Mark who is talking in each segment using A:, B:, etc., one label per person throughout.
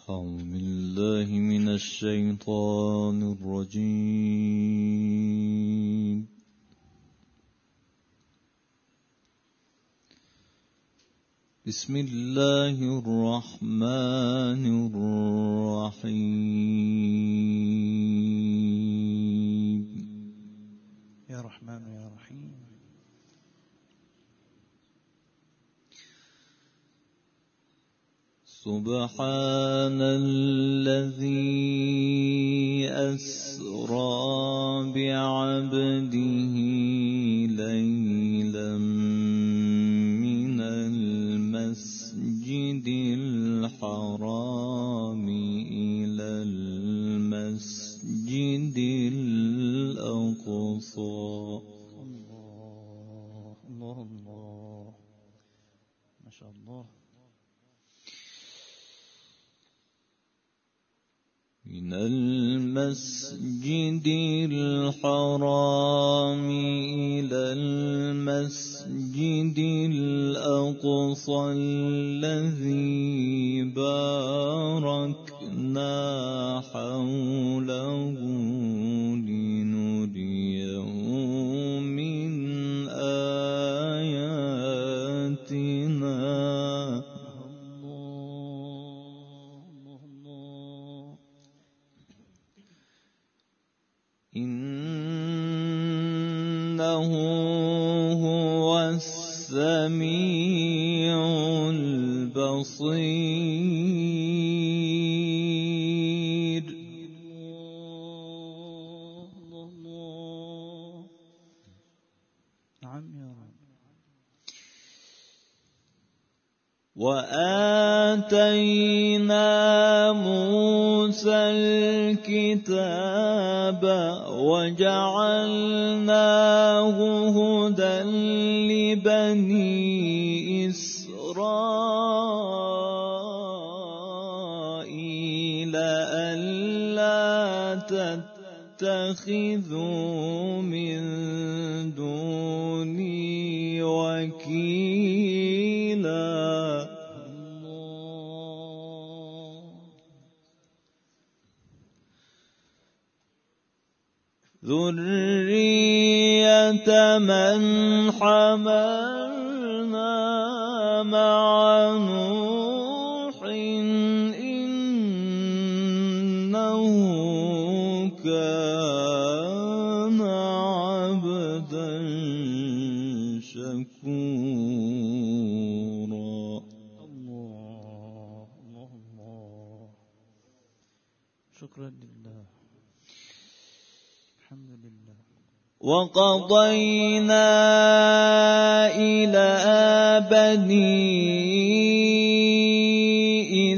A: أعوذ بالله من الشيطان الرجيم. بسم الله الرحمن الرحيم.
B: يا رحمن يا رحيم.
A: سبحان الذي أسرى بعبده ليلا من المسجد الحرام إلى المسجد الأقصى.
B: الله الله الله، ما شاء الله.
A: من المسجد الحرام إلى المسجد الأقصى الذي باركنا حوله لنريه من آياتنا. إنه هو السميع البصير.
B: نعم يا رب.
A: وآتينا موسى الكتاب وجعلناه هدى لبني إسرائيل ألا تتخذوا من دوني وكيلا. ذرية من حملنا مع نوح إنه كان عبدا شكورا.
B: الله الله الله، شكرا لله، الحمد لله.
A: وقضينا إلى بني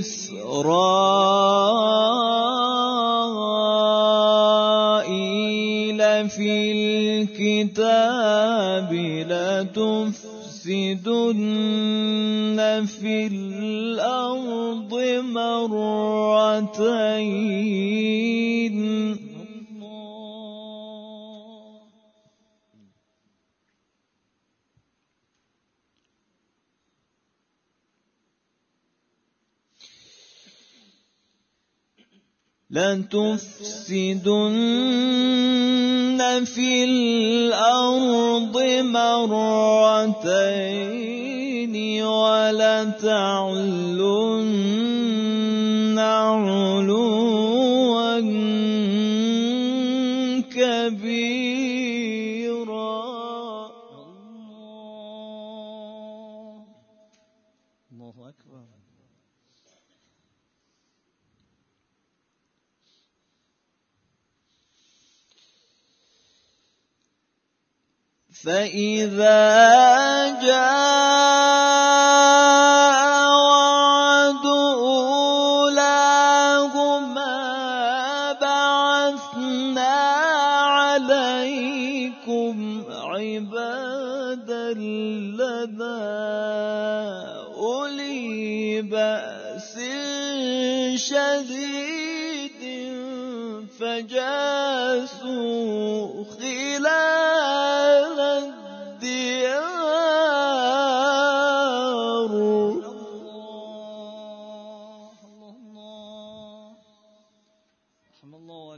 A: إسرائيل في الكتاب لتفسدن في الأرض مرتين. لتفسدن في الأرض مرتين ولتعلن علوا كبيرا.
B: الله أكبر.
A: فإذا جاء وعد أولاهما بعثنا عليكم عبادا لنا أولي بأس شديد فجاسوا خلال الديار.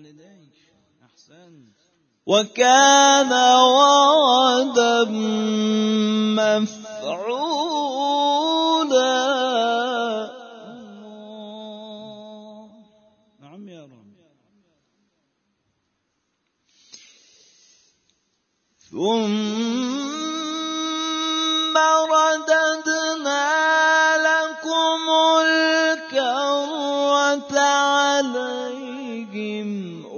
B: والديك. أحسنت.
A: وكان وعدا مفعولا.
B: نعم يا رب.
A: ثم رددنا لكم الكرة عليهم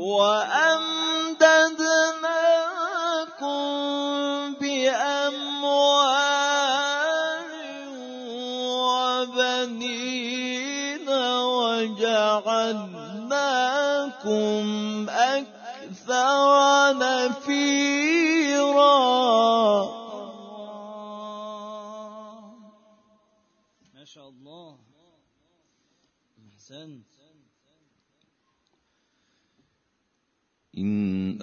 A: وأمددناكم بأموال وبنين وجعلناكم أكثر نفيرا.
B: ما شاء الله. أحسنت.
A: إن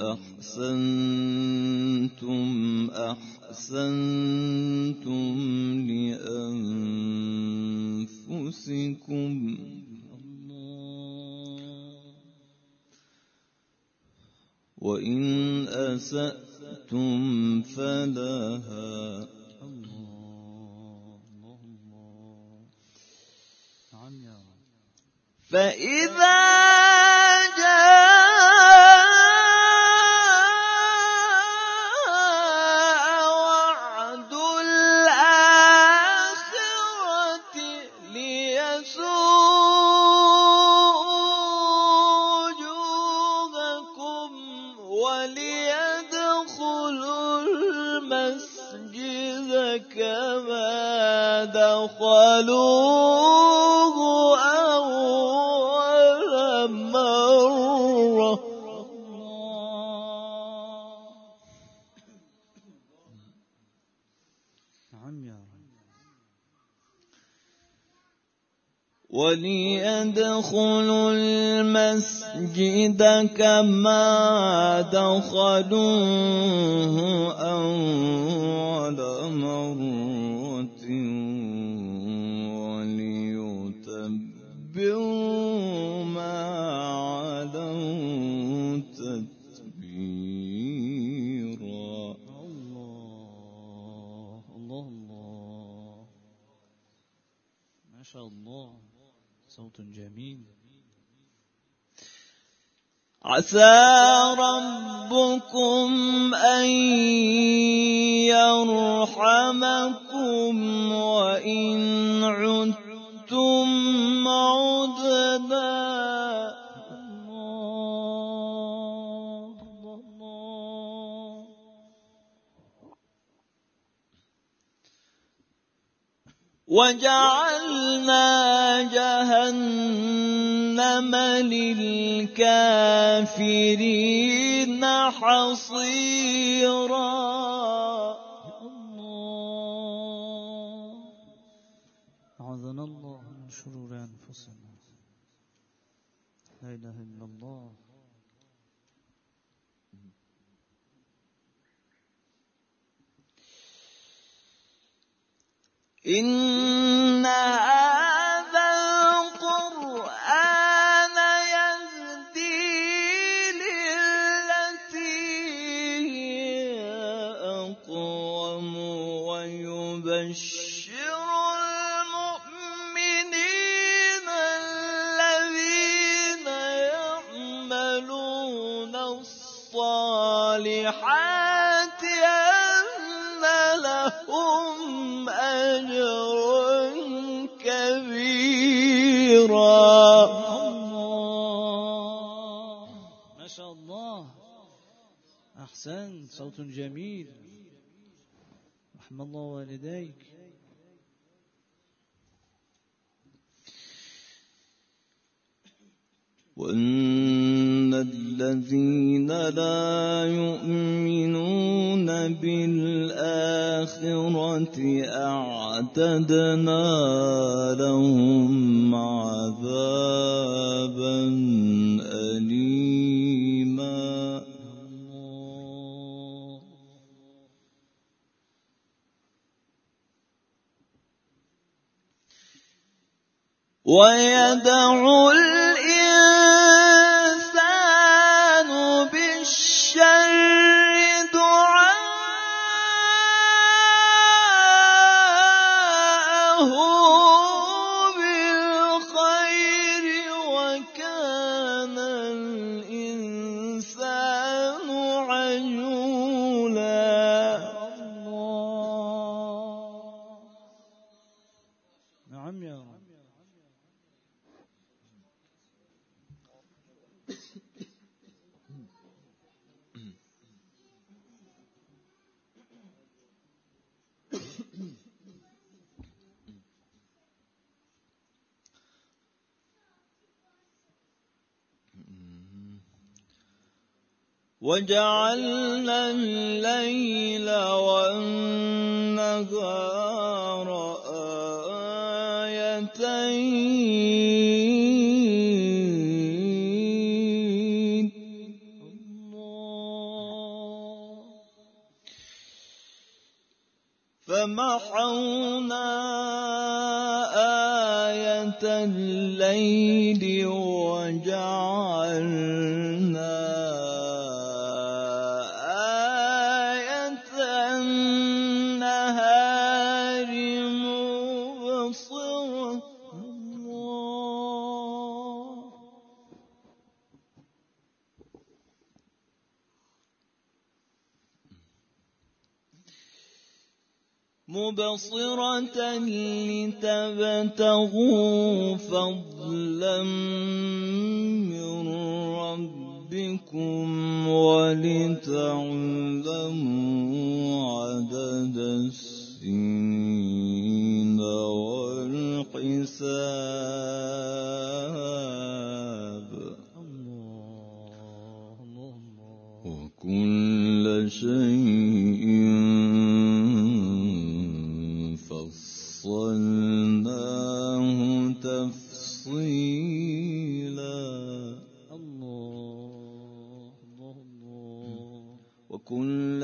A: أحسنتم أحسنتم لأنفسكم وإن أسأتم فلها.
B: نعم يا رب.
A: فإذا جاء وعد الآخرة ليسوءوا وجوهكم وليدخلوا المسجد كما دخلوه أول مرة.
B: نعم يا رب.
A: وليدخلوا المسجد كما دخلوه أول مرة وليتبروا ما علوا تتبيرا.
B: الله الله الله. ما شاء الله. صوت جميل.
A: عسى ربكم أن يرحمكم وإن عدتم عدنا. وجعلنا جهنم للكافرين حصيرا.
B: أعاذنا الله من شرور أنفسنا. لا إله إلا الله.
A: إن هذا القرآن يهدي للتي هي أقوم ويبشر المؤمنين الذين يعملون الصالحات أن لهم أجرا كبيرا.
B: ما شاء الله. أحسنت. صوت جميل. رحم الله والديك.
A: وأن الذين لا يؤمنون بالآخرة أعتدنا لهم عذابا أليما. ويدعو الإنسان وجعلنا الليل والنهار آيتين فمحونا آية الليل وجعلنا آية النهار مبصرة مبصرة لتبتغوا فضلا من ربكم ولتعلموا عدد السنين والحساب وكل شيء فصلناه تفصيلا وكل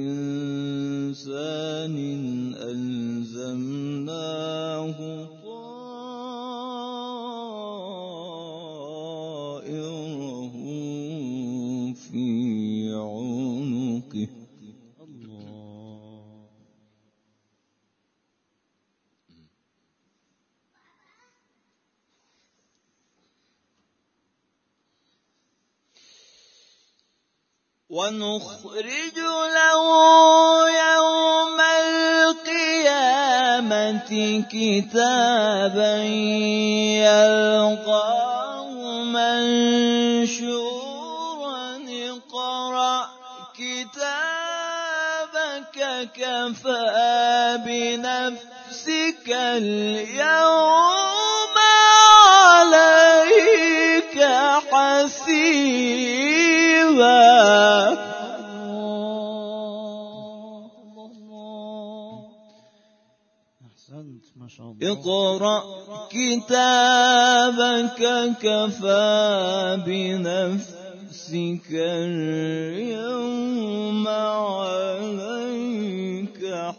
A: إنسان ألزمناه طائره في عنقه ونخرج له يوم القيامة كتابا يلقاه منشورا اقرأ كتابك كفى بنفسك اليوم عليك حسيبا
B: ما شاء الله.
A: اقرأ كتابك كفى بنفسك اليوم عليك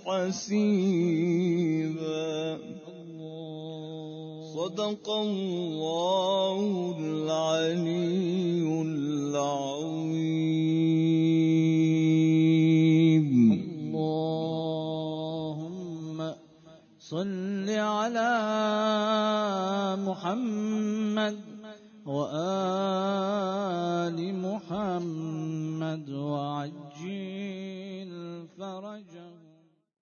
A: حسيبا صدق الله العلي العظيم.
B: اللهم صل على محمد وآل محمد وعجل فرجه.